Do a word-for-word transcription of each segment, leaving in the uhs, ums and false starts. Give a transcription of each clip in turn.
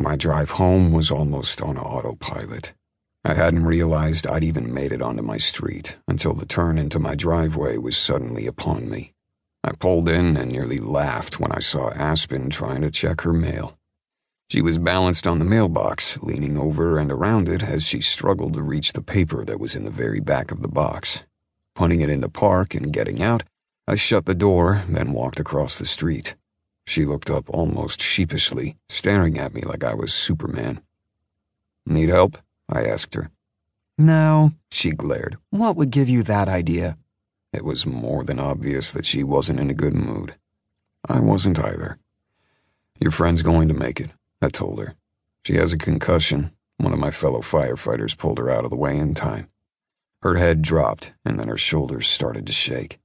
My drive home was almost on autopilot. I hadn't realized I'd even made it onto my street until the turn into my driveway was suddenly upon me. I pulled in and nearly laughed when I saw Aspen trying to check her mail. She was balanced on the mailbox, leaning over and around it as she struggled to reach the paper that was in the very back of the box. Putting it in the park and getting out, I shut the door, then walked across the street. She looked up almost sheepishly, staring at me like I was Superman. "Need help?" I asked her. "No," she glared. "What would give you that idea?" It was more than obvious that she wasn't in a good mood. I wasn't either. "Your friend's going to make it," I told her. "She has a concussion. One of my fellow firefighters pulled her out of the way in time." Her head dropped, and then her shoulders started to shake.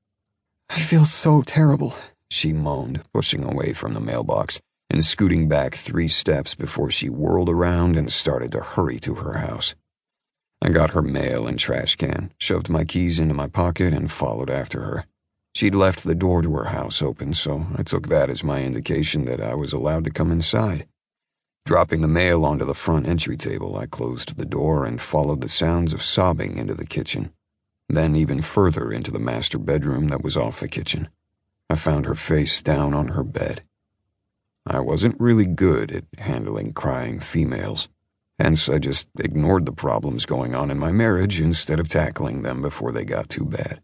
"I feel so terrible," she moaned, pushing away from the mailbox and scooting back three steps before she whirled around and started to hurry to her house. I got her mail and trash can, shoved my keys into my pocket, and followed after her. She'd left the door to her house open, so I took that as my indication that I was allowed to come inside. Dropping the mail onto the front entry table, I closed the door and followed the sounds of sobbing into the kitchen, then even further into the master bedroom that was off the kitchen. I found her face down on her bed. I wasn't really good at handling crying females, hence I just ignored the problems going on in my marriage instead of tackling them before they got too bad.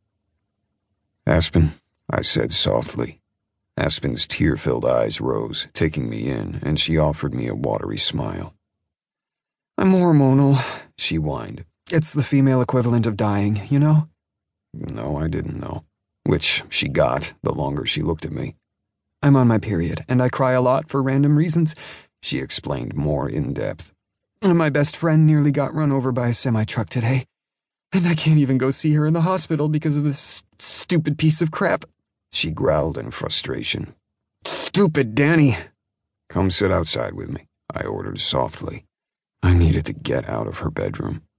"Aspen," I said softly. Aspen's tear-filled eyes rose, taking me in, and she offered me a watery smile. "I'm hormonal," she whined. "It's the female equivalent of dying, you know?" No, I didn't know. Which she got the longer she looked at me. "I'm on my period, and I cry a lot for random reasons," she explained more in depth. "And my best friend nearly got run over by a semi-truck today, and I can't even go see her in the hospital because of this stupid piece of crap," she growled in frustration. "Stupid Danny." "Come sit outside with me," I ordered softly. I needed to get out of her bedroom.